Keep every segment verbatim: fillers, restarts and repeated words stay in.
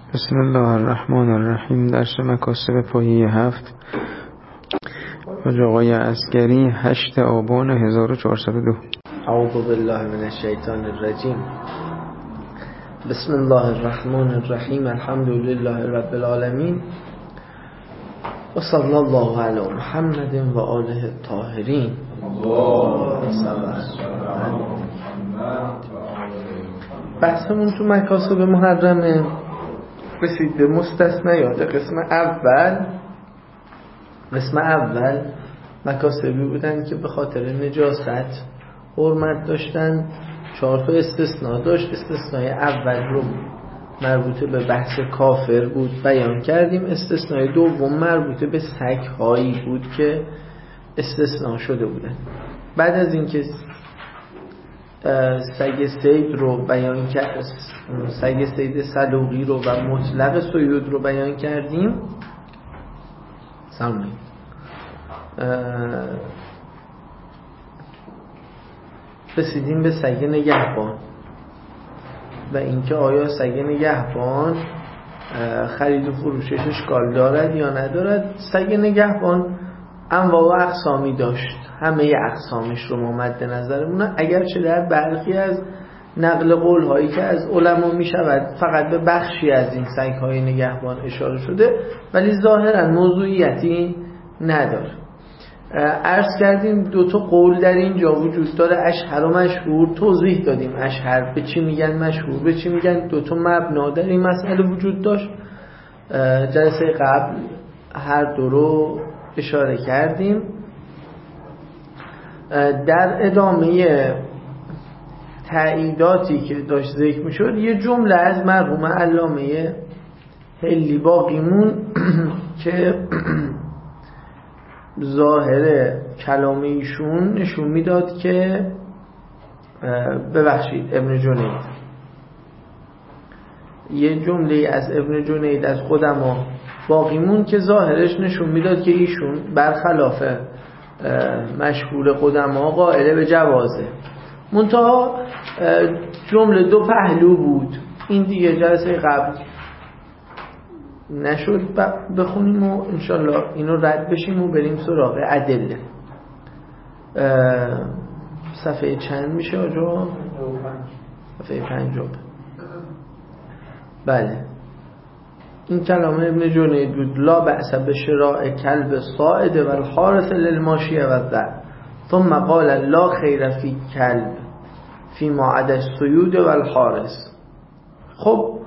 بسم الله الرحمن الرحیم. درس مکاسب پایه هفت حاج آقای عسگری، هشت آبان هزار و چهارصد و دو. اعوذ بالله من الشیطان الرجیم. بسم الله الرحمن الرحیم. الحمد لله رب العالمین و صلی الله علی محمد و آله الطاهرین. بحثمون تو مکاسب محرمه رسید به مستثنیات. قسم اول قسم اول مکاسبی بودن که به خاطر نجاست حرمت داشتن. چهار تا استثناء داشت. استثناء اول رو مربوط به بحث کافر بود بیان کردیم. استثناء دوم مربوط به سگ هایی بود که استثناء شده بودن. بعد از اینکه سگ صید رو بیان کرد، سگ صید صلوقی رو و مطلق صید رو بیان کردیم، سلام رسیدیم به سگ نگهبان و اینکه آیا سگ نگهبان خرید و فروشش اشکال دارد یا ندارد. سگ نگهبان انواع و اقسامی داشت. همه اقسامش رو ما مد نظرمونه، اگرچه در برخی از نقل قول هایی که از علما می شود فقط به بخشی از این سگ های نگهبان اشاره شده، ولی ظاهرا موضوعیتی نداره. عرض کردیم دو تا قول در اینجا وجود داره، اشهر و مشهور. توضیح دادیم اشهر به چی میگن، مشهور به چی میگن. دو تا مبنا در این مسئله وجود داشت. جلسه قبل هر دو رو اشاره کردیم. در ادامه تأییداتی که داشت ذکر میشد، یه جمله از مرحوم علامه حلی باقیمون که ظاهر کلام ایشون نشون میداد که ببخشید ابن جنید، یه جمله از ابن جنید از قدما باقیمون که ظاهرش نشون میداد که ایشون برخلاف مشهور قدما قائل به جوازه. منتها جمله دو پهلو بود. این دیگه جلسه قبل نشد بخونیم و انشالله اینو رد بشیم و بریم سراغ ادله. صفحه چند میشه آجا؟ صفحه پنجاب. بله، این کلام ابن جنید بود. لا بأس بشراء کلب صائد و الحارث للماشیه و الذر ثم قال لا خیر فی کلب فی ما عدا الصید و الحارث. خب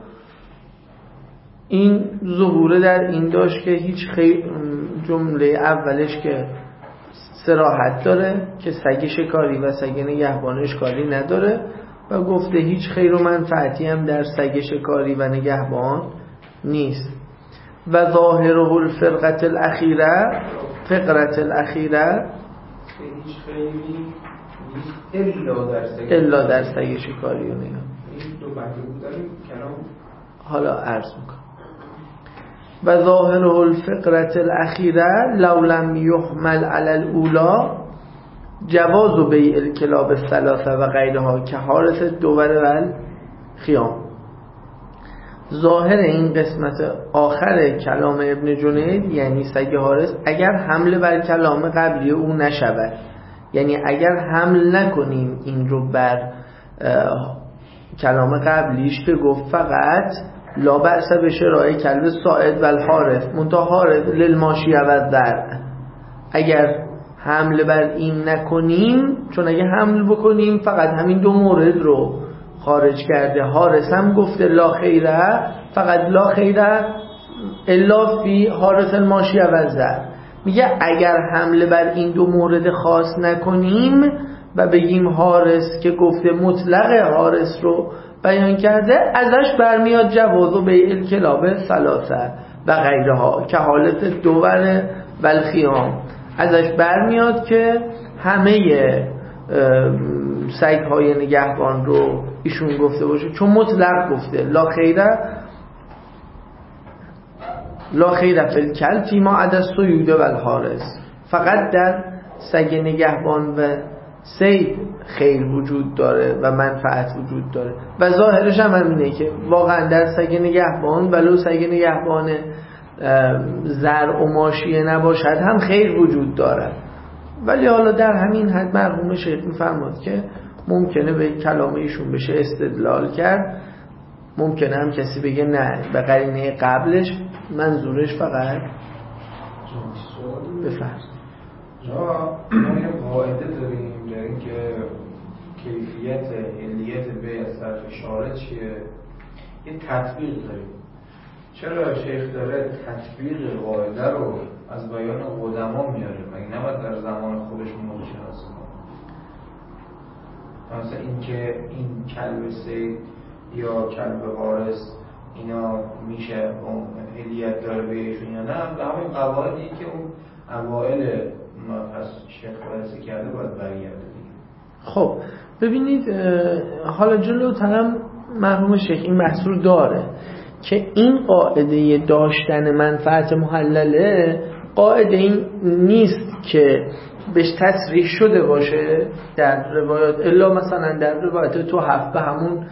این ظهوره در این داشت که هیچ خیر، جمله اولش که صراحت داره که سگ شکاری و سگ نگهبان اشکالی نداره و گفته هیچ خیر و منفعتی هم در سگ شکاری و نگهبان نیست. و ظاهره الفرقه الاخیره، فقرت الاخیره هیچ خیری نیست الا در سگ الا در سگ شکاری و نگهبان. این دو بحث بودن کلام حالا عرض میکنم. و ظاهره الفقرة الاخیره لو لم یحمل علی الاولی جواز بیع الکلاب الثلاثه و غیرها که حارث الدور و الخیام. ظاهر این قسمت آخر کلام ابن جنید یعنی سگ حارث اگر حمله بر کلام قبلی او نشود، یعنی اگر حمل نکنیم این رو بر کلام قبلیش که گفت فقط لا بأس بشراء کلب صائد و الحارث منتها حارث للماشیه و الذر، اگر حمل بر این نکنیم، چون اگه حمل بکنیم فقط همین دو مورد رو خارج کرده. حارث هم گفته لا خیره، فقط لا خیره الا فی حارث الماشیه و الذر. میگه اگر حمل بر این دو مورد خاص نکنیم و بگیم حارث که گفته مطلق حارث رو بیان کرده، ازش برمیاد جواز و بیع الکلاب ثلاثه و غیرها که حالت دور و الخیام. ازش برمیاد که همه سگ های نگهبان رو ایشون گفته باشه، چون مطلق گفته لا خیره لا خیره فی الکلب فی ما عدا الصید و الحارث، فقط در سگ نگهبان و صید خیر وجود داره و منفعت وجود داره و ظاهرش هم همینه که واقعا در سگ نگهبان ولو سگ نگهبان زرع و ماشیه نباشد هم خیر وجود داره. ولی حالا در همین حد مرحوم شیخ میفرماد که ممکنه به کلام ایشون بشه استدلال کرد، ممکنه هم کسی بگه نه به قرینه قبلش منظورش فقط بفرد. جا ما یه قاعده داریم در این که کیفیت علیت به از طرف شارع چیه؟ یه تطبیق داریم. چرا شیخ داره تطبیق قاعده رو از بیان قدما میاره؟ مگه نباید در زمان خودش موضوع شناسی کنه؟ مثلا این که این کلب سید یا کلب وارث اینا میشه اون علیت داره بهشون یا نه، به همین قواعدی که اون اوائل پس شیخ بررسی کرده باید برگرده دیگه. خب ببینید حالا جلوترم مرحوم شیخ این محصول داره که این قاعده داشتن منفعت محلله قاعده این نیست که بهش تصریح شده باشه در روایات، الا مثلا در روایات تو هفت به همون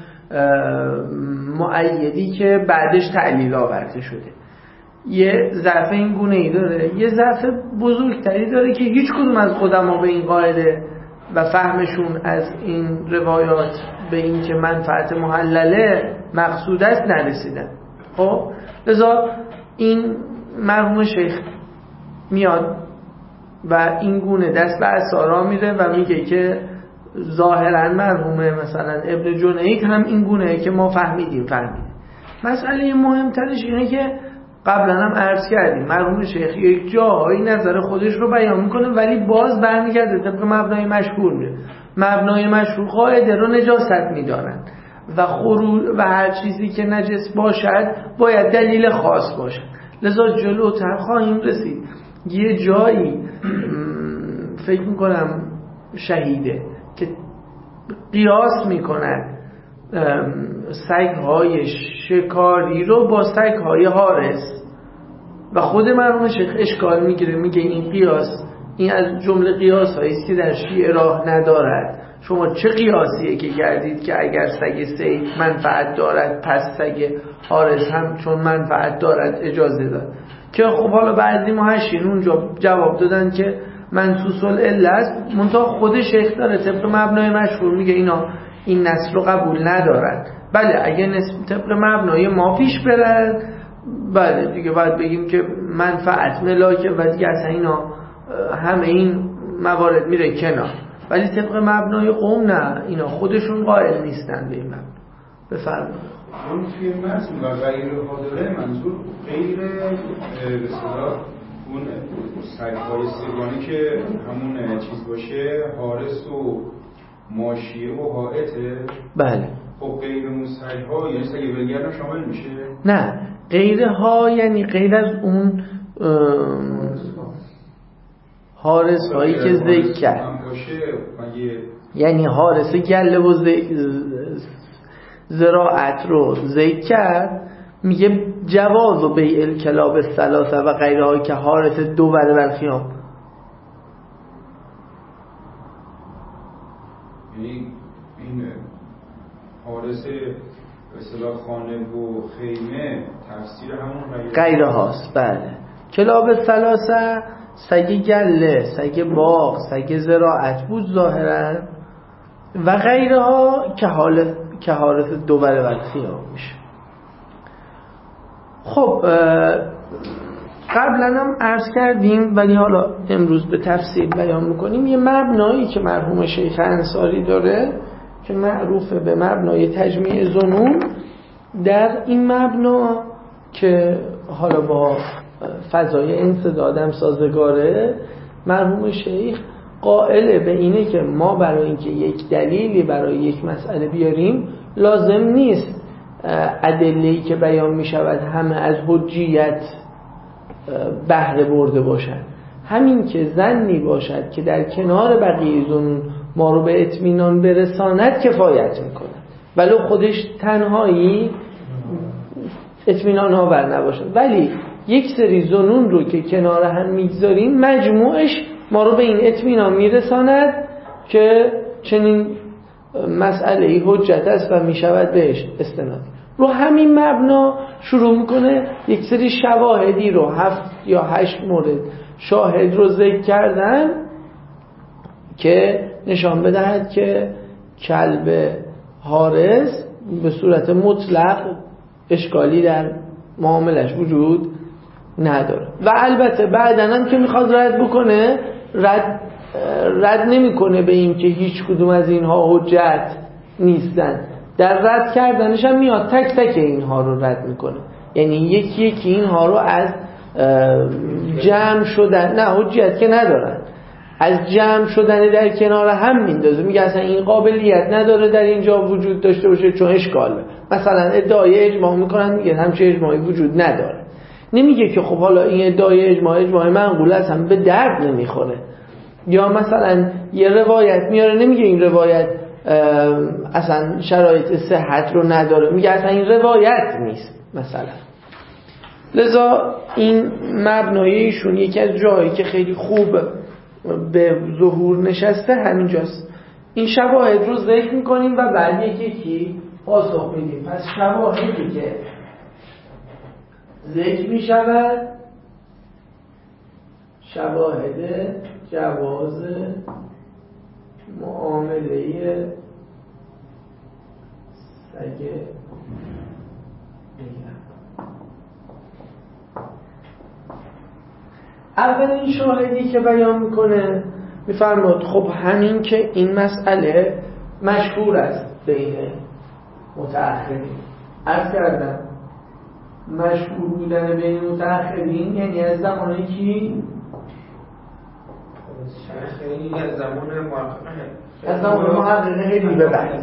مؤیدی که بعدش تعلیل آورده شده. یه ضعف این گونه ای داره، یه ضعف بزرگتری داره که هیچ کدوم از قدما به این قاعده و فهمشون از این روایات به این که منفعت محلله مقصود است نرسیدن. خب لذا این مرحوم شیخ میاد و این گونه دست به اسارا میره و میگه که ظاهرا مرحوم مثلا ابن جنید هم این گونه که ما فهمیدیم فهمیدیم. مسئله مهمترش اینه که قبلا هم عرض کردیم مرحوم شیخ یک جاهایی نظر خودش رو بیان میکنه ولی باز برمیگرده طبق مبنای مشهور میره. مبنای مشهور قاعده رو نجاست میدانند و خروج و هر چیزی که نجس باشد باید دلیل خاص باشد. لذا جلوتر خواهیم رسید یه جایی فکر میکنم شهیده که قیاس میکنن سگ‌های شکاری رو با سگ‌های حارس و خود مرحوم شیخ اشکال میگیره، میگه این قیاس این از جمله قیاس هایی است که در شیعه راه ندارد. شما چه قیاسیه که کردید که اگر سگ صید منفعت دارد پس سگ حارس هم چون منفعت دارد اجازه دارد؟ که خب حالا بعضی محشین اونجا جواب دادن که منصوص العله است، منتها خود شیخ داره طبق مبنای مشهور میگه اینا این نص رو قبول ندارن. بله اگه طبق مبنای ما پیش برن بله دیگه باید بگیم که منفعت ملاکه و دیگه اصلا اینا همه این موارد میره کنار، ولی طبق مبنای قوم نه، اینا خودشون قائل نیستن به این مبنا. بفرمایید. اون توی متن و غیر حاضره منظور غیر به اصطلاح اون سگ‌های سگانی که همون چیز باشه حارس و ماشیه و حائطه. بله. خب غیر اون سگ‌ها یعنی سگ ولگرد شامل میشه؟ نه غیرها یعنی غیر از اون حارس هایی که ذکر کرد یعنی حارس گله و زراعت رو ذکر کرد، میگه جواز و بیع الکلاب الثلاثه و غیرها که حارس دو بره بر خیام. یعنی این حارس اصطلاح خانه و خیمه تفسیر همون غیره هاست. بله کلاب الثلاثه سگ گله، سگ باغ، سگ زراعت بود ظاهرا و غیره ها که حال که حارس دو بره بر خیام میشه. خب قبلا هم عرض کردیم ولی حالا امروز به تفصیل بیان میکنیم. یه مبنایی که مرحوم شیخ انصاری داره که معروفه به مبنای تجمیع ظنون، در این مبنا که حالا با فضای انسدادم سازگاره مرحوم شیخ قائل به اینه که ما برای اینکه یک دلیلی برای یک مسئله بیاریم لازم نیست ادله‌ای که بیان می شود همه از حجیت بهره برده باشد. همین که ظنی باشد که در کنار بقیه ظنون ما رو به اطمینان برساند کفایت میکنه، ولو خودش تنهایی اطمینان آور نباشد. ولی یک سری ظنون رو که کنار هم میگذاریم مجموعش ما رو به این اطمینان میرساند که چنین مسئله‌ای حجت است و میشود بهش استناد. رو همین مبنا شروع میکنه یک سری شواهدی رو، هفت یا هشت مورد شاهد رو ذکر کردن که نشان بدهد که کلب حارس به صورت مطلق اشکالی در معاملش وجود نداره. و البته بعداً هم که میخواد رد بکنه رد رد نمیکنه به این که هیچ کدوم از اینها حجت نیستن، در رد کردنش هم میاد تک تک اینها رو رد میکنه، یعنی یکی یکی اینها رو از جمع شدن، نه حجت که ندارن، از جمع شدن در کنار هم میندازه، میگه اصلا این قابلیت نداره در اینجا وجود داشته باشه چون اشکاله. مثلا ادعای اجماع میکنن، میگه همچه اجماعی وجود نداره. نمیگه که خب حالا این ادعای اجماع اجماع منقول است هم به درد نمیخوره. یا مثلا یه روایت میاره، نمیگه این روایت اصلا شرایط صحت رو نداره، میگه اصلا این روایت نیست مثلا. لذا این مبنای ایشون یکی از جایی که خیلی خوب به ظهور نشسته همینجاست. این شواهد رو ذکر میکنیم و بعد یکی یکی پاسخ میدیم. پس شواهدی که ذکر میشود شواهد جواز معامله سگ اولین شاهدی که بیان میکنه میفرماد خب همین که این مسئله مشهور است بین متأخرین. عرض کردم مشهور بودن بین متأخرین یعنی از زمان کی؟ از زمان محققه از زمان محققه خیلی به بعد.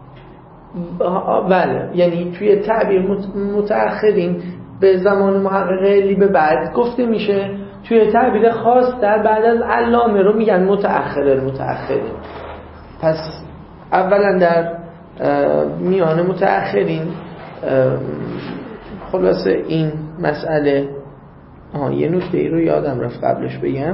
بله، یعنی توی تعبیر متأخرین به زمان محققه خیلی به بعد گفته میشه. توی تعبیر خاص در بعد از علامه رو میگن متأخر متأخرین. پس اولا در میان متأخرین خلاصه این مسئله آها یه نکته ای رو یادم رفت قبلش بگم.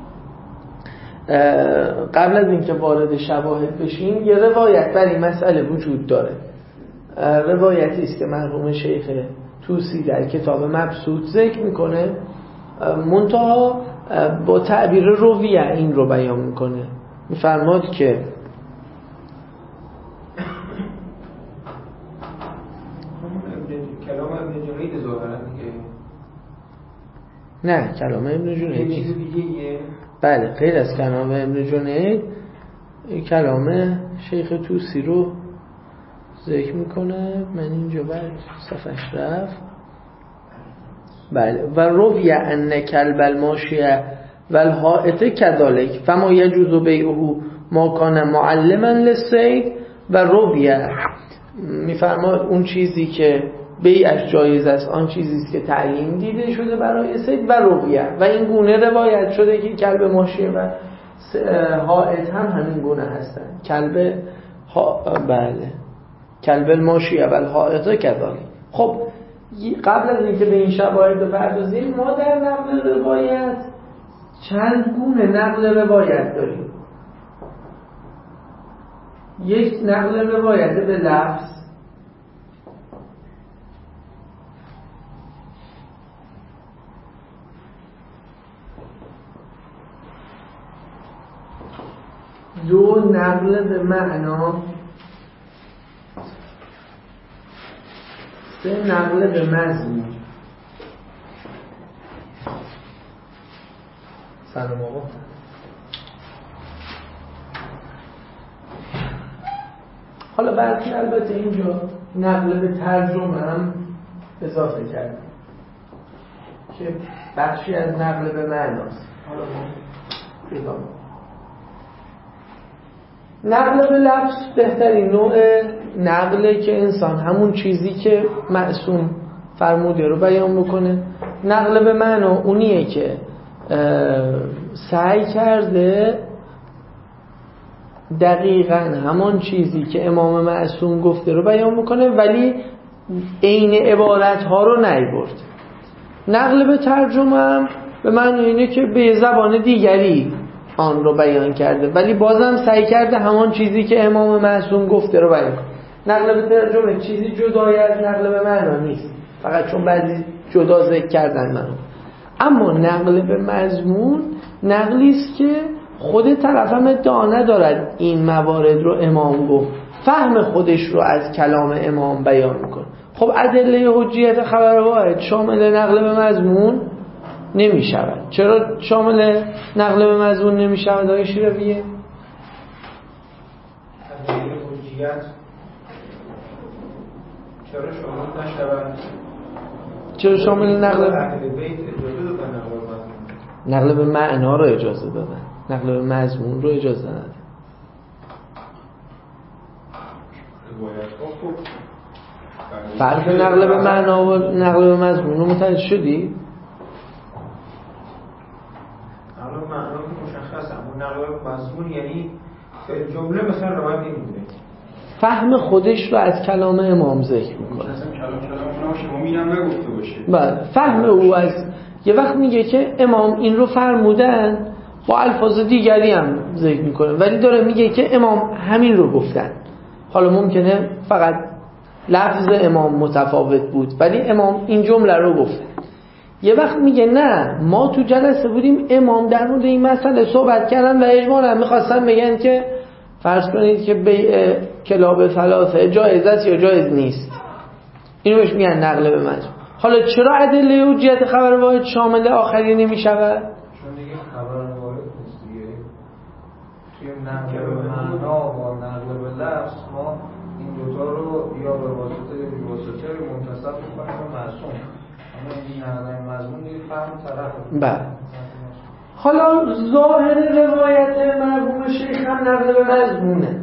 قبل از اینکه وارد شواهد بشیم یه روایت بر این مسئله وجود داره. روایتی است که مرحوم شیخ طوسی در کتاب مبسوط ذکر میکنه، منتها با تعبیر رویه این رو بیان میکنه. میفرماد که کلام ابن جنید ظاهرا دیگه نه کلام ابن جنید چیز دیگه. بله غیر از کلام ابن جنید کلام شیخ طوسی رو ذکر میکنه. من اینجا بعد صفحش رفت. بله و رویه ان کلب الماشیه و الحائط کذالک فما یجوز بیعه ما کان معلما للصید و رویه میفرماد اون چیزی که بیعش جایز است آن چیزی است که تعیین دیده شده برای صید و رویه و این گونه روایت شده که کلب ماشیه و حائط هم همین گونه هستن. کلب ها... بله کلب الماشیه و الحائط کذالک. خب قبل از اینکه به این شواهد بپردازیم ما در نقل روایت چند گونه نقل روایت داریم. یک نقل روایت به لفظ، دو نقل به معنا، سه نقل به مضمون. سلام آقا. حالا برخی البته اینجا نقل به ترجمه هم اضافه کردم که بخشی از نقل به معناست. حالا ما نقل به لفظ بهترین نوع نقله که انسان همون چیزی که معصوم فرموده رو بیان بکنه. نقل به معنا اونیه که سعی کرده دقیقاً همان چیزی که امام معصوم گفته رو بیان بکنه ولی عین عبارت ها رو نیورد. نقل به ترجمه هم به معنی اینه که به زبان دیگری آن رو بیان کرده، ولی بازم سعی کرده همان چیزی که امام معصوم گفته رو بیان کنه. نقل به ترجمه چیزی جدای از نقل به معنا نیست، فقط چون بعضی جدا ذکر کردن منو. اما نقل به مضمون نقلی است که خود طرف هم ادعا ندارد این موارد رو امام گفت، فهم خودش رو از کلام امام بیان میکنه. خب ادله حجیت خبر واحد شامل نقل به مضمون نمی شود. چرا شامل نقل به مضمون نمی شود آقای شیرویه؟ ادله حجیت چرا شامل نشود؟ چرا شامل نقل اهل بیت اجازه دادن نقل به مضمون؟ نقل به معنا رو اجازه دادن، نقل به مضمون رو اجازه ندادن. فرق نقل به معنا و نقل به مضمون رو متوجه شدی؟ نقل به معنا مشخصه، اما نقل به مضمون یعنی جمله مثلا روایت نمیده، فهم خودش رو از کلام امام ذکر میکنه. مثلا کلام کلام اونا شما میگم نگفته باشه. بله، فهم او از یه وقت میگه که امام این رو فرمودن با الفاظ دیگری هم ذکر میکنه، ولی داره میگه که امام همین رو گفتن. حالا ممکنه فقط لفظ امام متفاوت بود ولی امام این جمله رو گفت. یه وقت میگه نه، ما تو جلسه بودیم امام در مورد این مسئله صحبت کردن و اجمالاً میخواستن بگن که فرض کنید که بیع کلاب ثلاثه جایز است یا جایز نیست. اینو بهش میگن نقل به مضمون. حالا چرا ادله حجیت خبر واحد شامل آخری نمیشود؟ چون دیگه خبر واحد نیست دیگه. توی نقل به معنا و نقل به لفظ ما این دوتا رو یا به واسطه یا به واسطه منتصب می‌کنیم به معصوم، اما این نقل به مضمون دیگه فهم طرفه. بله. حالا ظاهر روایت مرحوم شیخ هم نقل به مضمونه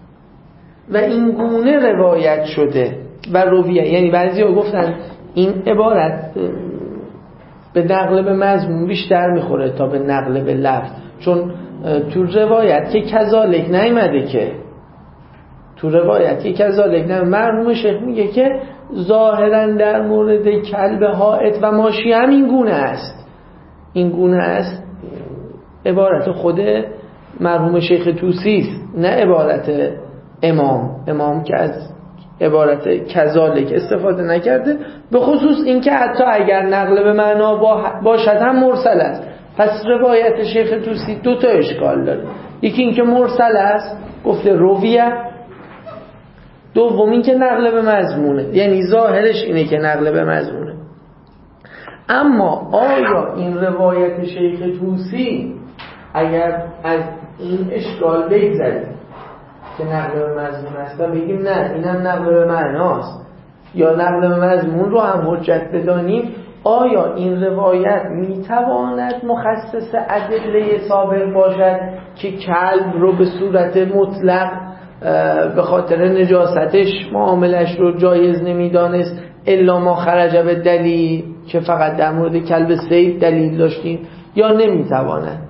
و این گونه روایت شده و رویه، یعنی بعضی‌ها گفتن این عبارت به نقل به مضمون بیشتر میخوره تا به نقل به لفظ، چون تو روایت که کذالک نیامده، که تو روایت که کذالک نیامده. مرحوم شیخ میگه که ظاهرا در مورد کلب حائط و ماشی هم این گونه است، این گونه است. عبارت خود مرحوم شیخ طوسی است، نه عبارت امام. امام که از عبارت کذالک استفاده نکرده، به خصوص این که حتی اگر نقل به معنا باشد هم مرسل است. پس روایت شیخ طوسی دو تا اشکال داره، یکی این که مرسل است گفته رویه، دوم این که نقل به مضمونه، یعنی ظاهرش اینه که نقل به مضمونه. اما آیا این روایت شیخ طوسی اگر از این اشکال بگذاریم که نقل به مضمون است و بگیم نه اینم نقل به معناست یا نقل به مضمون رو هم حجت بدانیم، آیا این روایت میتواند مخصص ادله سابق باشد که کلب رو به صورت مطلق به خاطر نجاستش معاملش رو جایز نمیدانست الا ما خرج به دلیل، که فقط در مورد کلب صید دلیل داشتیم، یا نمیتواند؟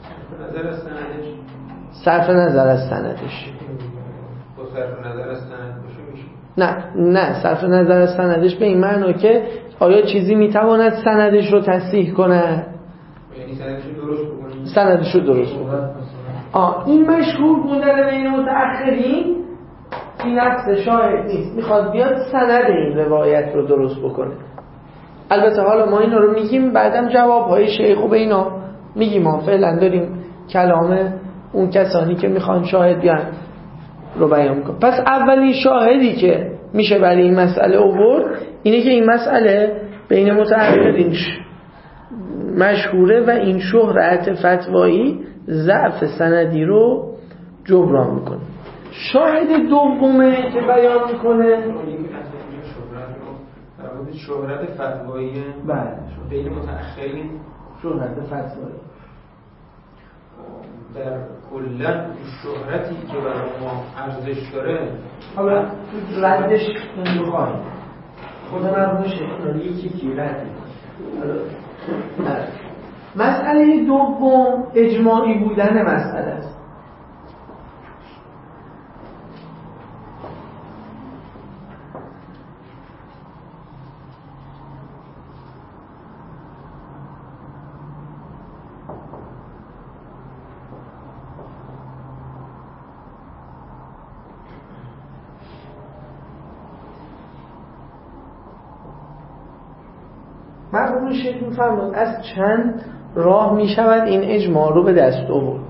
صرف نظر از سندش. صرف نظر از سند باشه میشه؟ نه نه، صرف نظر از سندش به این معنی که آیا چیزی میتواند سندش رو تصحیح کنه؟ یعنی سندش رو درست بکنه؟ سندش رو درست بکنه. آه این مشهور بودن بین متأخرین این نفس شاهد نیست، میخواد بیاد سند این روایت رو درست بکنه. البته حالا ما اینا رو میگیم، بعدم جوابهای شیخ و به اینا میگیم، ما فعلا داریم کلام اون کسانی که میخوان شاهد بیان رو بیان میکنم. پس اولین شاهدی که میشه برای این مسئله آورد اینه که این مسئله بین متأخرین مشهوره و این شهرت فتوایی ضعف سندی رو جبران میکنه. شاهد دومه که بیان میکنه شهرت فتوایی، بله، بین متأخرین شهرت فتوایی در کلا شهرتی که برای ما ارزش داره. حالا ردش نمیخوایم خود مرموم شیخ یکی کی رد میکنه. مسئله دوم اجماعی بودن مسئله است. مرحوم شیخ می‌فرماد از چند راه می‌شود این اجماع رو به دست آورد.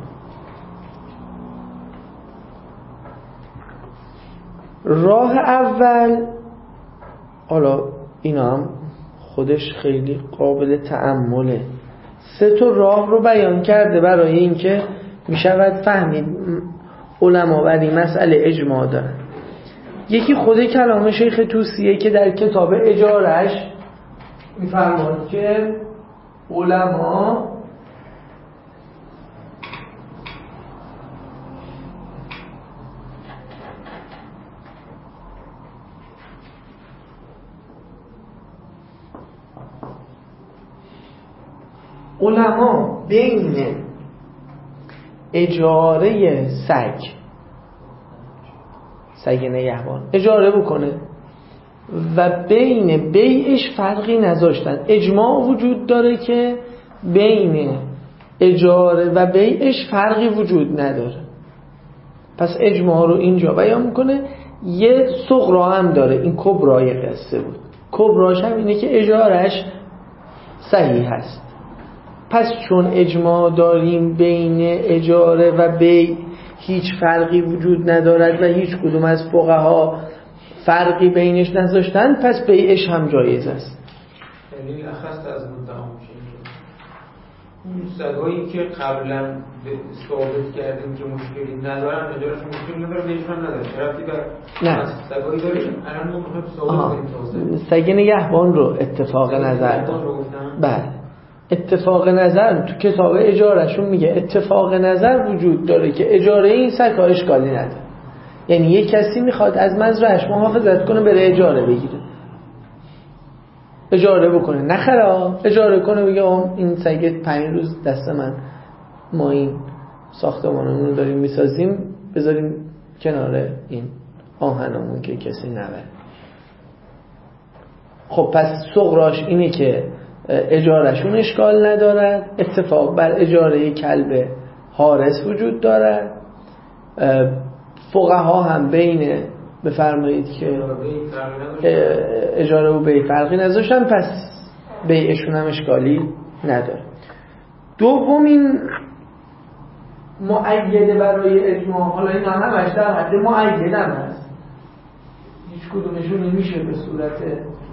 راه اول، حالا اینا هم خودش خیلی قابل تأمله، سه تا راه رو بیان کرده برای اینکه می‌شود فهمید علما بر این مسئله اجماع دارن. یکی خود کلام شیخ طوسیه که در کتاب اجارهش می‌فرماد که علما علما بین اجاره سگ سگ نگهبان اجاره بکنه و بین بیعش فرقی نذاشتن. اجماع وجود داره که بین اجاره و بیعش فرقی وجود نداره. پس اجماع رو اینجا بیان میکنه. یه صغرا هم داره، این کبرای قصه بود. کبراش هم اینه که اجارهش صحیح هست. پس چون اجماع داریم بین اجاره و بیع هیچ فرقی وجود ندارد و هیچ کدوم از فقها فرقی بینش نذاشتن، پس بیعش هم جایز است. یعنی اخست از مدعا میشه اون سگایی که قبلا ثابت کردیم که مشکلی ندارن، اجارش مشکلی نداره، بیعش هم نداره، ربطی به نه سگایی داریم. الان ما میخوایم ثابت کنیم تازه سگ نگهبان رو اتفاق نظر بله اتفاق نظر تو کتاب اجارهشون میگه اتفاق نظر وجود داره که اجاره این سگ ها اشکالی نداره. یعنی یک کسی میخواد از مزرعه‌اش محافظت کنه بره اجاره بگیره، اجاره بکنه، نخره اجاره کنه، بگه این سگ پنج روز دست من، ما این ساختمانمون رو داریم میسازیم، بذاریم کنار این آهنمون که کسی نبره. خب پس صغراش اینه که اجارهشون اشکال ندارد. اتفاق بر اجاره کلب حارس وجود دارد. فقها هم بین بفرمایید که اجاره و بیع فرقی نذاشتن، پس بیعشون هم اشکالی نداره. دومین مؤیده برای اجماع، حالا این همش در حد مؤیده هم هست، هیچ کدومشون نمیشه به صورت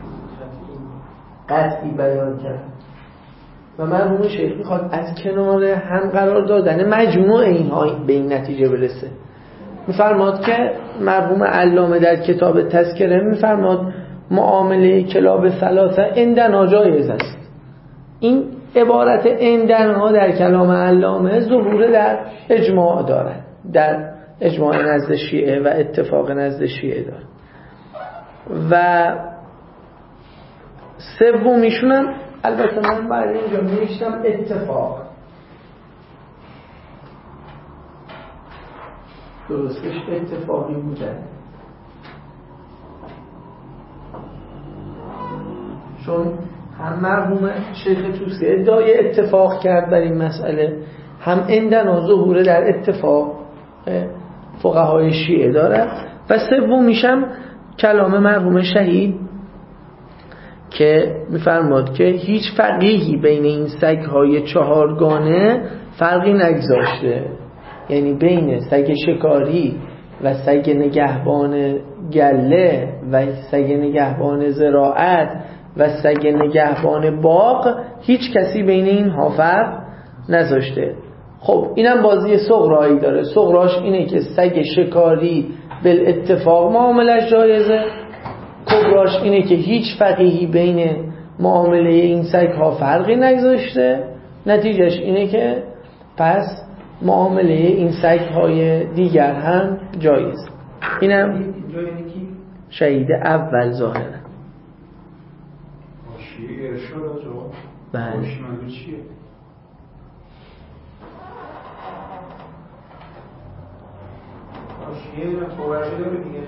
قطعی بیان کرد و مرحوم شیخ میخواد از کنار هم قرار دادن مجموع اینها به این نتیجه برسه. میفرماد که مرحوم علامه در کتاب تذکره میفرماد معامله کلاب ثلاثه عندنا جایز است. این عبارت عندنا در کلام علامه ظهور در اجماع دارد، در اجماع نزد شیعه و اتفاق نزد شیعه دارد. و سومیشون هم البته من برای اینجا میشتم اتفاق، درستش اتفاقی بودن، چون هم مرحوم شیخ طوسی ادعای اتفاق کرد بر این مسئله، هم عندنا ظهور در اتفاق فقهای شیعه دارد. و سومیشم کلام مرحوم شهید که میفرماد که هیچ فقیهی بین این سگ‌های چهارگانه فرقی نگذاشته، یعنی بین سگ شکاری و سگ نگهبان گله و سگ نگهبان زراعت و سگ نگهبان باغ هیچ کسی بین اینها فرق نذاشته. خب اینم بازی صغرایی داره. صغراش اینه که سگ شکاری بالاتفاق معاملش جایزه. کبراش اینه که هیچ فقیهی بین معامله این سگ ها فرقی نگذاشته. نتیجهش اینه که پس معامله این سگ های دیگر هم جایز. اینم شهید اول ظاهره. شیعه ارشاد آجا بله منظور چیه؟ شیعه خوبرشی داره دیگه،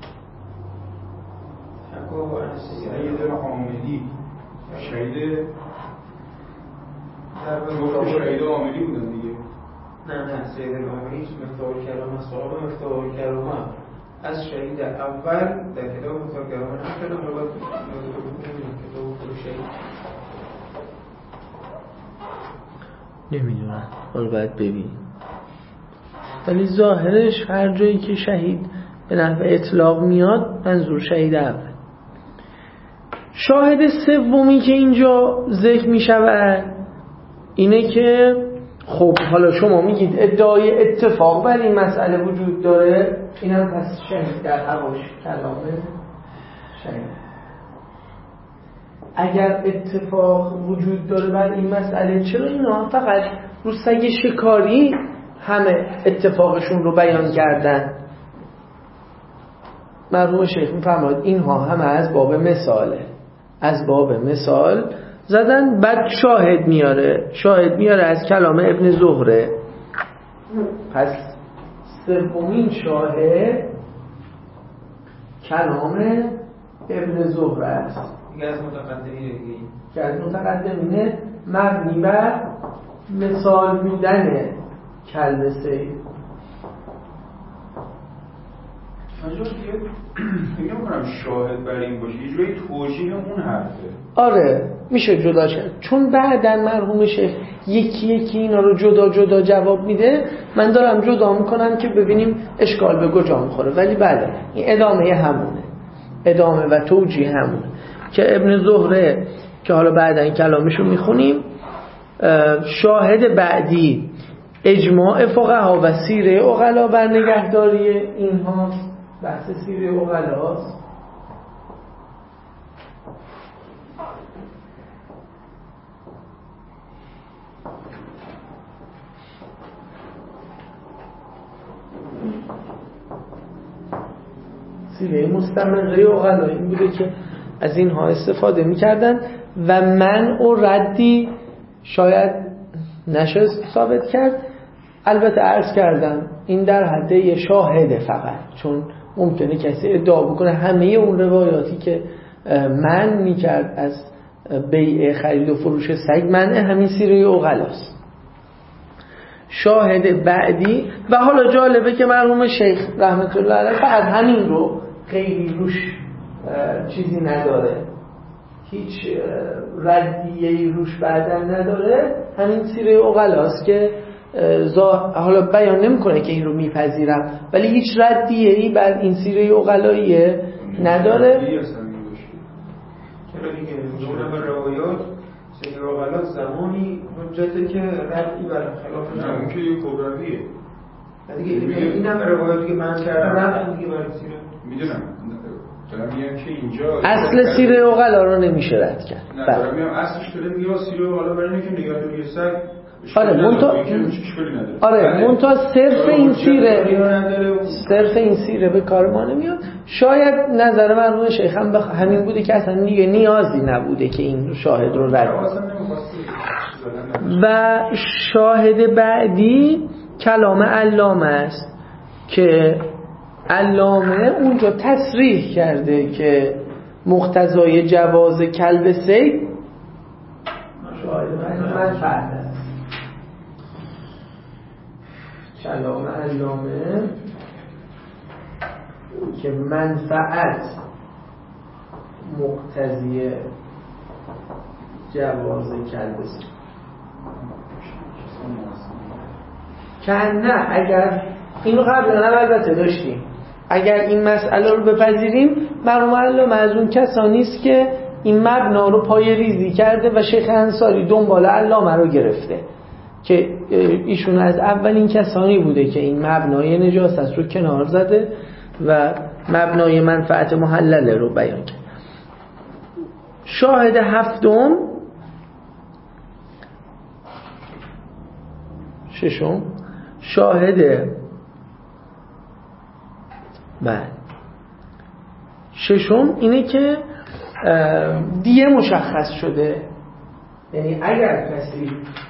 سید عاملی شهید در شهید عاملی بودن دیگه. نه نه سید عاملی مفتاح کرام صاحب مفتاح کرام از شهید اول در کتاب مفتاح کرام نمی‌تونه حالا کتاب خود شهید نمیدونم، حالا باید ببین. ولی ظاهرش هر جایی که شهید به نحو اطلاق میاد منظور شهید اول. شاهد سومی که اینجا ذکر می شود اینه که خب حالا شما میگید ادعای اتفاق بر این مسئله وجود داره، اینم پس شهید در حواش کلامه شهید. اگر اتفاق وجود داره بر این مسئله، چرا اینا فقط رو سگ شکاری همه اتفاقشون رو بیان کردن؟ مرحوم شیخ میفرماید اینها همه از باب مثاله، از باب مثال زدن. بعد شاهد میاره، شاهد میاره از کلام ابن زهره. پس سومین شاهد کلام ابن زهره است که از متقدمینه که از متقدمینه مبنی بر مثال بودن کلب سید. آنجا دیگه فکر می‌کنم شاهد بر این باشه یه جوری توجیه اون حرفه. آره میشه جدا شد، چون بعدن مرحوم شیخ یکی یکی اینا رو جدا جدا جواب میده. من دارم جدا میکنم که ببینیم اشکال به کجا میخوره، ولی بله این ادامه همونه، ادامه و توجیه همونه که ابن زهره که حالا بعدن کلامشو میخونیم. شاهد بعدی اجماع فقها و سیره عقلا بر نگهداری اینها. بحث سیره عقلاست. سیره مستمره عقلا این بوده که از اینها استفاده میکردن و منع و ردی شاید نشه ثابت کرد. البته عرض کردم این در حد یه شاهده فقط، چون ممکنه کسی ادعا بکنه همه اون روایاتی که منع میکرد از بیع خرید و فروش سگ منع همین سیره عقلاست. شاهد بعدی و حالا جالبه که مرحوم شیخ رحمت الله علیه فقط همین رو، خیلی روش چیزی نداره، هیچ ردیه‌ای روش بعدن نداره، همین سیره عقلاست که حالا بیان نمیکنه که این رو میپذیرم، ولی هیچ ردیه‌ای بر این سیره عقلایی نداره. چرا دیگه اونم به روایات سیره عقلات زمانی حجته که ردی بر خلاف نه اون که یه کبرویه دیگه. اینم به روایاتی که من کردم رد دیگه برای سیره میدونم. دارم میگم که اینجا اصل سیره عقلا رو نمیشه رد کرد. نه دارم میگم اصلش داره میگه سیره عقلا برای اینه که نگهداری سگ. آره منتها آره منتها صرف این سیره صرف این سیره به کار ما نمیاد. شاید نظر مرحوم شیخ هم بخ... همین بوده که اصلا دیگه نیازی نبوده که این شاهد رو رد کنه. و شاهد بعدی کلام علامه است که علامه اونجا تصریح کرده که مقتضای جواز کلب صید شاهد بعدی منفعت است. کلام علامه که منفعت مقتضی جواز کلب صید که نه اگر اینو قبلا هم البته داشتیم، اگر این مسئله رو بپذیریم مرحوم علامه از اون کسانی است که این مبنا رو پای ریزی کرده و شیخ انصاری دنبال علامه رو گرفته که ایشون از اولین کسانی بوده که این مبنای نجاست رو کنار زده و مبنای منفعت محلله رو بیان کرد. شاهد هفتم ششم شاهد بعد ششم اینه که دیه مشخص شده، یعنی اگر کسی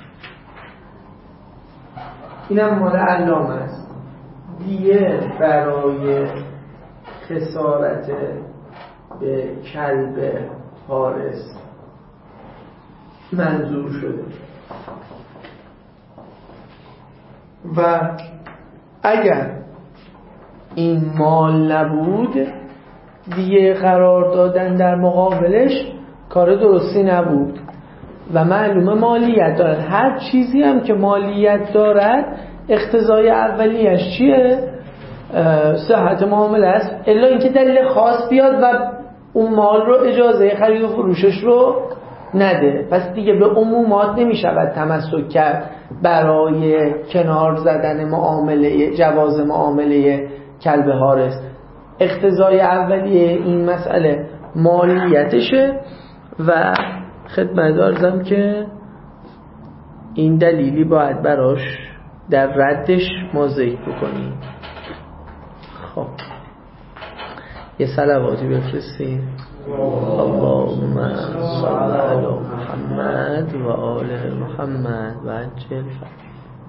اینم مال علامه است دیه برای خسارت به کلب حارس منظور شده و اگر این مال نبود دیه قرار دادن در مقابلش کار درستی نبود. و معلومه مالیت دارد. هر چیزی هم که مالیت دارد اقتضای اولیش چیه؟ صحت معامله است، الا اینکه دلیل خاص بیاد و اون مال رو اجازه خرید و فروشش رو نده. پس دیگه به عمومات نمیشود تمسک کرد برای کنار زدن معامله، جواز معامله کلب حارس. اقتضای اولیه این مسئله مالیتشه و خدمت عرضم که این دلیلی باید براش در ردش ما ذکر بکنیم. خب یه صلواتی بفرستیم. اللهم صل علی محمد و آل محمد و عجل فرج.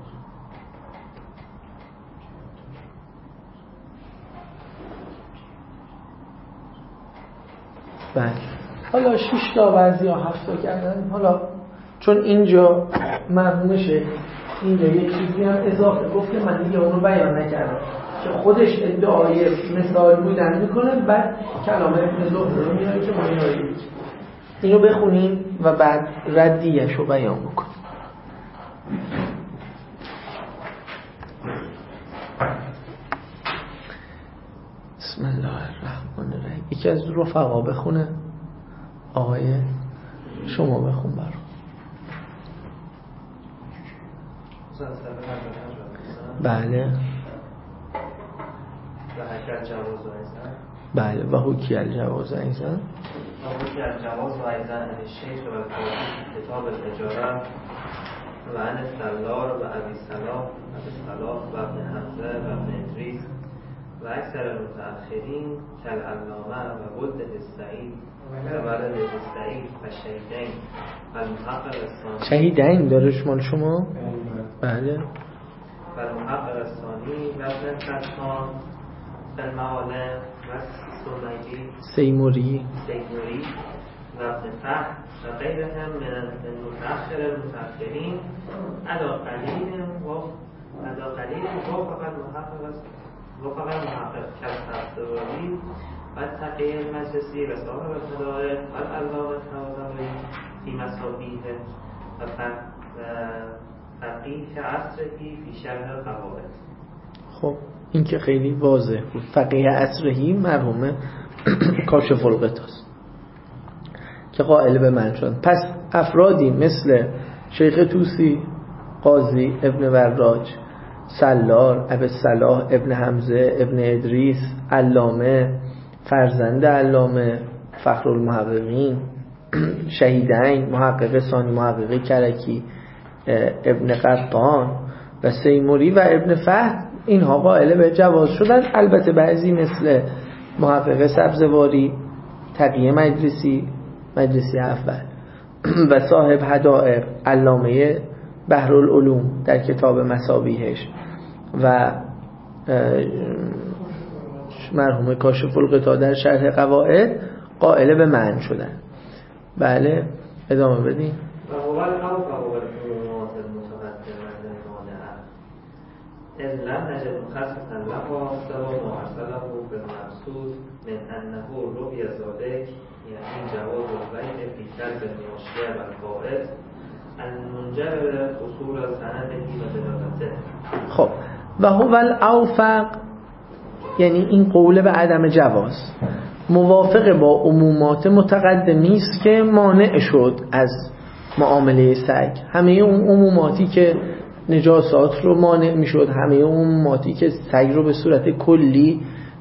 بله حالا شش تا بعضی ها هفت تا کردن. حالا چون اینجا مرحومشه اینجا یه چیزی هم اضافه گفته من دیگه اونو بیان نکردم که خودش ادعای مثال بودن میکنه، بعد کلام ابن زهره رو میاره که ما اینو اینو بخونیم و بعد ردیهش رو بیان بکنیم. بسم الله الرحمن الرحیم. یکی از رفقا بخونه. آقای شما بخون برام. بله بله و حکی الجواز ایزن و حکی الجواز و ایزن ان الشیخ و القاضی کتاب الاجاره و ان سلار و ابی صلاح و ابی صلاح و ابن حمزه و ابن ادریس و اکثر المتأخرین کالعلامه و ولد السعید و ولد السعید و شهیدین و المحقق الثانی. شهیدین داره شمال شما؟ بله. و المحقق الثانی و ابن فتحان و المعالم و سمیری سیموری سیموری و ابن فحم و غیرهم من المتأخر المتأخرین ادا قلیل و ادا قلیل و فقط محقق وفق المحقق کالطبرانی و تقی المجلسی و صاحب الهدایة و العلامة الطبرانی فی مصابیح و فقیه عصرهی فی شرح القواعد. خب این که خیلی واضح بود. فقیه عصرهی مرحوم کاشف الغطاست که قائل به من شد. پس افرادی مثل شیخ طوسی، قاضی ابن وراج، سلار، ابی صلاح، ابن حمزه، ابن ادریس، علامه، فرزند علامه، فخر المحققین، شهیدین، محقق ثانی محقق کرکی، ابن قطان و سیموری و ابن فهد، اینها قائل به جواز شدن. البته بعضی مثل محقق سبزواری، تقی مجلسی، مجلسی اول و صاحب هدائق، علامه بحرالعلوم در کتاب مصابیحش و مرحوم کاشف الغطا در شرح قواعد قائل به معنی شدن. بله ادامه بدین. و هو الخوف و الحرمات المتقدمه المانعه اذ لم نجد مخصصا له سوى ما ارسله بالمقصود من انه روی ذلك یعنی جواز البیع فی کلب الماشیه و القائد المنجبر اصول سندهی و دلالته. خب و هو الاوفق یعنی این قول به عدم جواز موافق با عمومات متقدمی است که مانع شد از معامله سگ. همه اون عموماتی که نجاسات رو مانع میشد، همه اون عموماتی که سگ رو به صورت کلی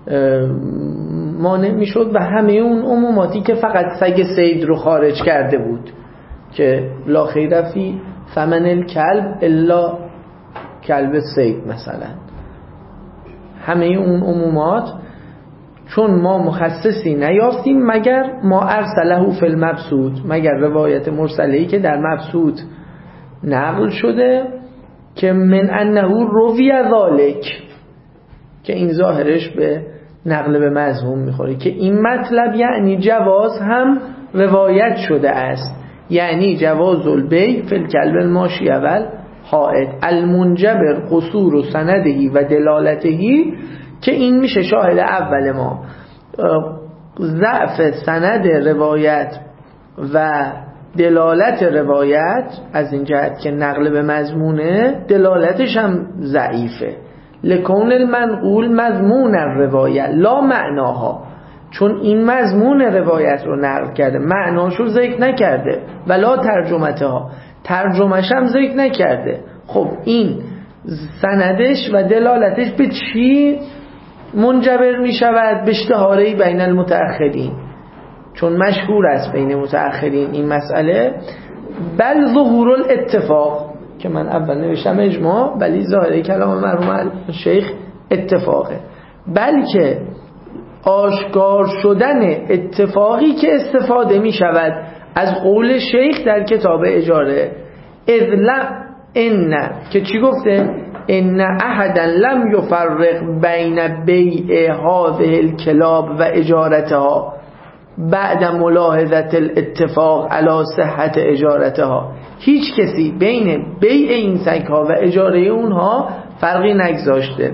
مانع میشد و همه اون عموماتی که فقط سگ صید رو خارج کرده بود که لا خیر فی ثمن الکلب الا کلب صید مثلا. همه اون عمومات چون ما مخصصی نیافتیم مگر ما ارسله فی المبسوط، مگر روایت مرسله‌ای که در مبسوط نقل شده که من انه روی ذالک، که این ظاهرش به نقل به مذموم میخوره که این مطلب یعنی جواز هم روایت شده است، یعنی جواز البیع فی الکلب الماشی اول حائد المنجبر قصور و سندهی و دلالتهی، که این میشه شاهد اول ما. ضعف سند روایت و دلالت روایت از این جهت که نقل به مضمونه دلالتش هم ضعیفه، لکون المنقول مضمون الروایت لا معناها، چون این مضمون روایت رو نقل کرده معناش رو ذکر نکرده، ولا ترجمته ها ترجمهش هم ذکر نکرده. خب این سندش و دلالتش به چی منجبر می شود؟ به اشتهاری بین المتأخرین، چون مشهور است بین متأخرین این مسئله. بل ظهور الاتفاق، که من اول نوشتم اجماع ولی ظاهره کلام مرحوم شیخ اتفاقه، بلکه آشکار شدن اتفاقی که استفاده می شود از قول شیخ در کتاب اجاره. اذ لم ان، که چی گفته؟ ان احدا لم یفرق بین بیع هذه الکلاب و اجارتها بعد ملاحظه الاتفاق علی صحت اجارتها. هیچ کسی بین بیع این سگ‌ها و اجاره اونها فرقی نگذاشته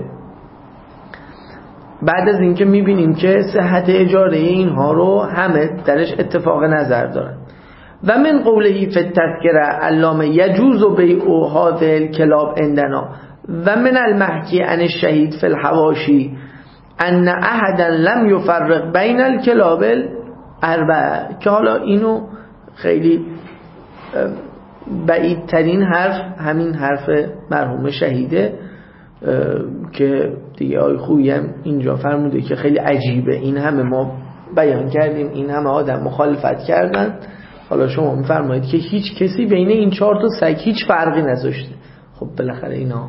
بعد از اینکه میبینیم که صحت اجاره اینها رو همه درش اتفاق نظر دارن. و من قوله فی التذکره علامه یجوز بیع هذه الکلاب عندنا و من المحکی عن الشهید فی الحواشی ان احدا لم یفرق بین الکلاب الاربعه، که حالا اینو خیلی بعیدترین حرف همین حرف مرحوم شهیده که دیگه آقای خویی هم اینجا فرموده که خیلی عجیبه، این همه ما بیان کردیم، این همه آدم مخالفت کردن، حالا شما میفرمایید که هیچ کسی بین این چهار تا سگ هیچ فرقی نذاشته. خب بالاخره اینا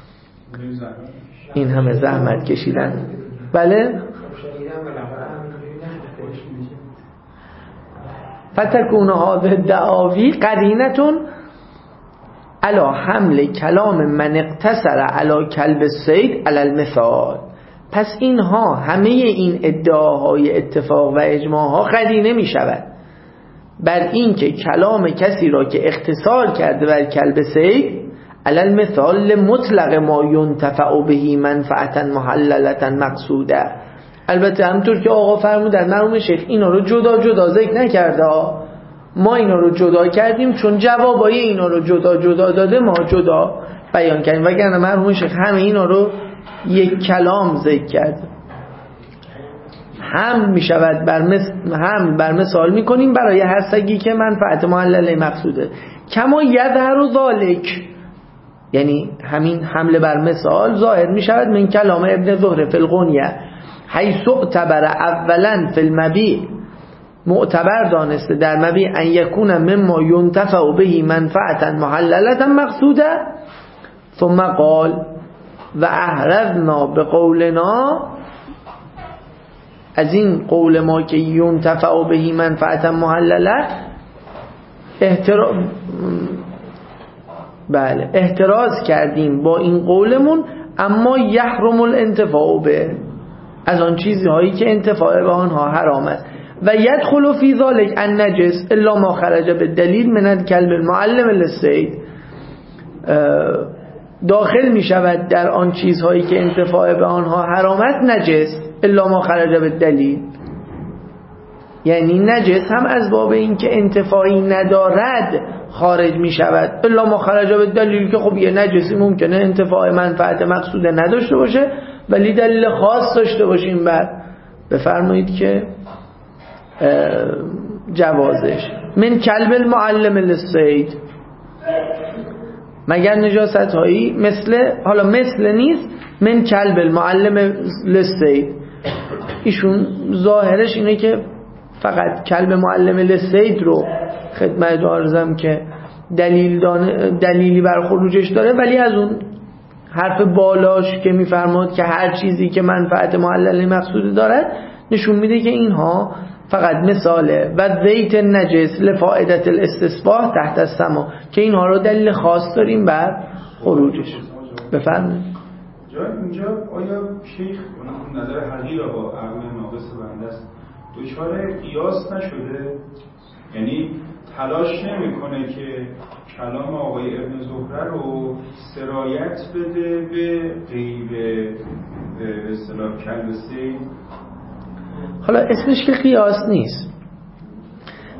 این همه زحمت کشیدن. بله فتکون هذه الدعاوی قرینتون علی حمل کلام من اقتصر علی کلب الصید علی المثال. پس اینها همه این ادعاهای اتفاق و اجماعها قرینه می شود بر این که کلام کسی را که اختصار کرده بر کلب صید علی المثال مطلق ما ینتفع به منفعتا محللتا مقصوده. البته همونطور که آقا فرمودن مرحوم شیخ اینا رو جدا جدا ذکر نکرده، ما اینا رو جدا کردیم چون جوابای اینا رو جدا جدا داده ما جدا بیان کردیم، وگرنه مرحوم شیخ همه اینا رو یک کلام ذکر کرده. هم می شود بر مثل هم بر مثال می کنیم برای هر سگی که منفعت محلله مقصوده. کما یظهر ذالک، یعنی همین حمله بر مثال ظاهر می شود من کلام ابن زهره فی الغنیه حیث اعتبر اولا فی المبیع، معتبر دانسته در مبیع ان یکون مما ینتفع به منفعتا محللتا مقصوده، ثم قال و احرزنا به قولنا، از این قول ما که ینتفع به منفعتا محلله احتراز بله احتراز کردیم با این قولمون، اما یحرم الانتفاع به، از آن چیزهایی که انتفاع به آنها حرام است. و یدخل فی ذلک النجس الا ما خرج بالدلیل من الکلب المعلم للصید، داخل می شود در آن چیزهایی که انتفاع به آنها حرام است نجس الا ما خرج بالدلیل، یعنی نجس هم از باب این که انتفاعی ندارد خارج می شود الا ما خرج بالدلیل، که خب یه نجسی ممکنه انتفاع منفعت مقصوده نداشته باشه ولی دلیل خاص داشته باشیم بر بفرمایید که جوازش. من کلب المعلم للصید، مگر نجاست هایی مثل، حالا مثل نیست، من کلب المعلم للصید، ایشون ظاهرش اینه که فقط کلب معلم للصید رو خدمت عرضم که دلیل دان... دلیلی بر خروجش داره، ولی از اون حرف بالاش که میفرماد که هر چیزی که منفعت معلل مقصود دارد نشون میده که اینها فقط مثاله. و زیت نجس لفائدت الاستصباح تحت السما، که اینها رو دلیل خاص داریم بر خروجش. بفرمایید. جا اینجا آیا شیخ نظر حقیقه با عقل ناقص بنده است دچار قیاس نشده؟ یعنی تلاش نمیکنه که کلام آقای ابن زهره رو سرایت بده به غیب به اصطلاح کلب صید؟ حالا اسمش که قیاس نیست،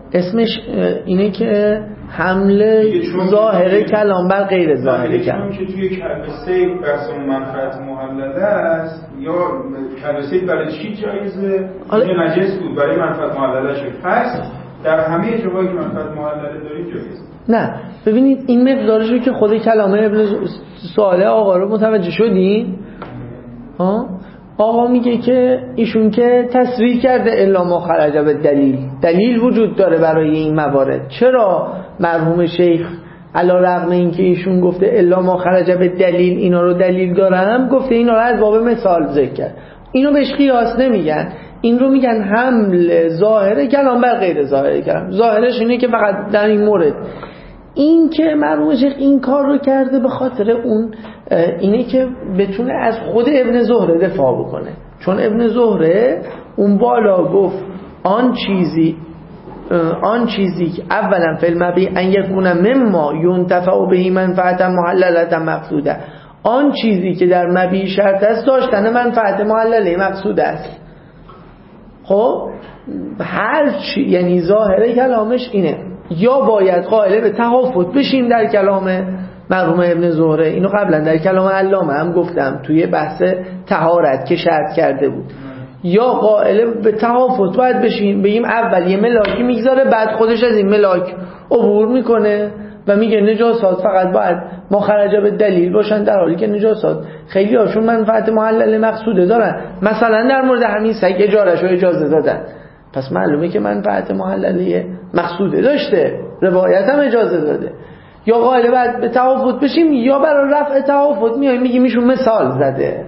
اسمش اینه که حمل ظاهر کلام بر غیر ظاهر کلام، که توی کلبسه بحث منفعت محلله است یا کلبسه برای چی جایزه؟ یا نجس بود برای منفعت محلله شد، پس در همه جاهایی که منفعت محلله دارید جایزه. نه ببینید این مقدارش رو که خود کلامه ابن صالح آقا رو متوجه شدین؟ ها؟ آقا میگه که ایشون که تصریح کرده الا ما خرج به دلیل، دلیل وجود داره برای این موارد. چرا مرحوم شیخ علی رغم این که ایشون گفته الا ما خرج به دلیل اینا رو دلیل دارم، گفته اینا رو از باب مثال ذکر کرد؟ اینو بهش قیاس نمیگن، این رو میگن حمل ظاهر کلام بر غیر ظاهر کلام. ظاهرش اینه که فقط در این مورد این که مرحوم شیخ این کار رو کرده به خاطر اون اینه که بتونه از خود ابن زهره دفاع بکنه، چون ابن زهره اون بالا گفت آن چیزی آن چیزی که اولا فی المبی ان یکون مما ينتفع به منفعت محلله مقصوده، آن چیزی که در مبی شرط است داشتن منفعت محلله مقصوده است. خب هر چی یعنی ظاهر کلامش اینه، یا باید قائل به تهافت بشیم در کلام مرحوم ابن زهره، اینو قبلا در کلام علامه هم گفتم توی بحث طهارت که شرط کرده بود، یا قائل به تهافت باید بشیم بگیم اول یه ملاکی میگذاره بعد خودش از این ملاک عبور میکنه و میگه نجاسات فقط باید مخرجه به دلیل باشن، در حالی که نجاسات خیلی هاشون منفعت محلل مقصوده دارن. مثلا در مورد همین سگ اجارش رو اجازه دادن، پس معلومه که منفعت محللی مقصوده داشته، روایت هم اجازه داده. یا قائل باید به تهافت بشیم یا برای رفع تهافت میایم میگیم ایشون مثال زده.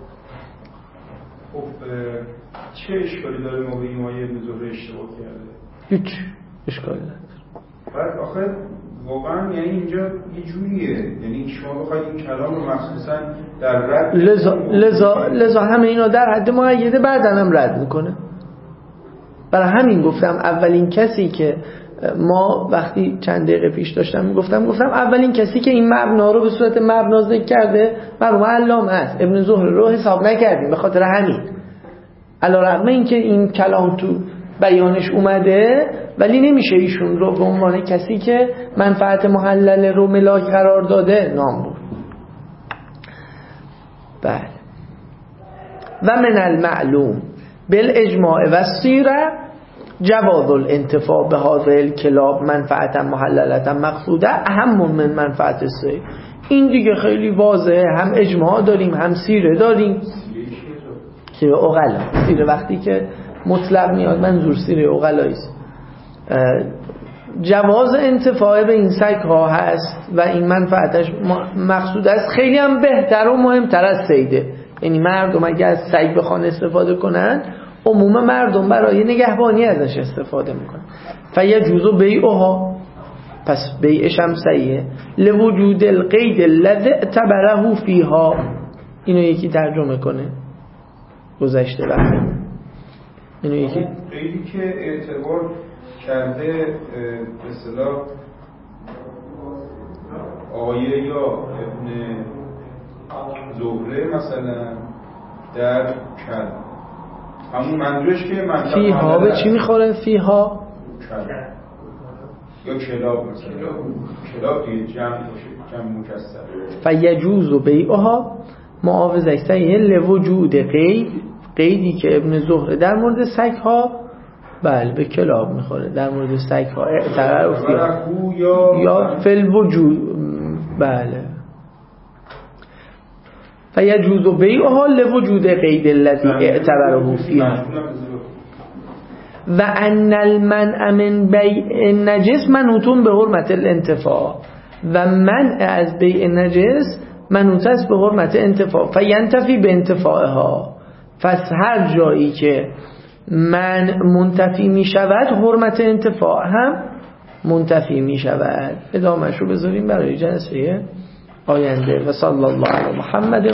خب چه اشکالی داره ما به این آیه ابن زهره اشتباه کرده؟ هیچ اشکالی نداره. بعد آخه واقعا یعنی اینجا یه جوریه، یعنی شما بخواید این کلام رو مخصوصا در رد لذا لذا لذا همه اینا در حد معیده بعدن هم رد میکنه. برای همین گفتم اولین کسی که ما وقتی چند دقیقه پیش داشتم میگفتم گفتم اولین کسی که این مبنا رو به صورت مبنا ذکر کرده مرحوم علامه است، ابن زهره رو حساب نکردیم به خاطر همین. علیرغم اینکه این کلام تو بیانش اومده ولی نمیشه ایشون رو به عنوان کسی که منفعت محلل رو ملاک قرار داده نام برد. بله. و من المعلوم بالاجماع و السیره جواز الانتفاع به هذه الکلاب منفعت محللتا مقصوده اهم من منفعت السیر. این دیگه خیلی واضحه، هم اجماع داریم هم سیره داریم. سیره عقلا، سیره وقتی که مطلق میاد منظور سیره عقلایی است. جواز انتفاع به این سگ ها هست و این منفعتش مقصود است، خیلی هم بهتر و مهمتر از صیده. یعنی مردم اگه از سگ بخوان استفاده کنن عموم مردم برای نگهبانی ازش استفاده میکنن. فیجوز بیعها، پس بیعش هم صحیحه. لوجود القید الذی اعتبره فیها، اینو یکی ترجمه کنه گذشته وقت اینو یکی قیدی که اعتبار کرده به اصطلاح آیه یا ابن زهره مثلا در کلم، همون منظورش که منطقه فیها به چی میخوره؟ فیها کلم یا کلاب مثلا کلاب دیگه جمع باشه جمع مکسر. فیجوز بیعها معاوضه صحیحه لوجود قید، قیدی که ابن زهره در مورد سگ ها بله به کلاب میخوره، در مورد سگ ها اعتبار و فیها یا فل وجود بله. فیجوز بیعها لوجود قید الذی اعتبره فیها و ان المنع من بیع النجس منوط به حرمت الانتفاع، و منع از بیع النجس منوط است به حرمت انتفاع. فینتفی به انتفاعها، پس هر جایی که من منتفی می شود حرمت انتفاع هم منتفی می شود. ادامهش رو بذاریم برای جلسه آینده. و صلی الله علی محمد.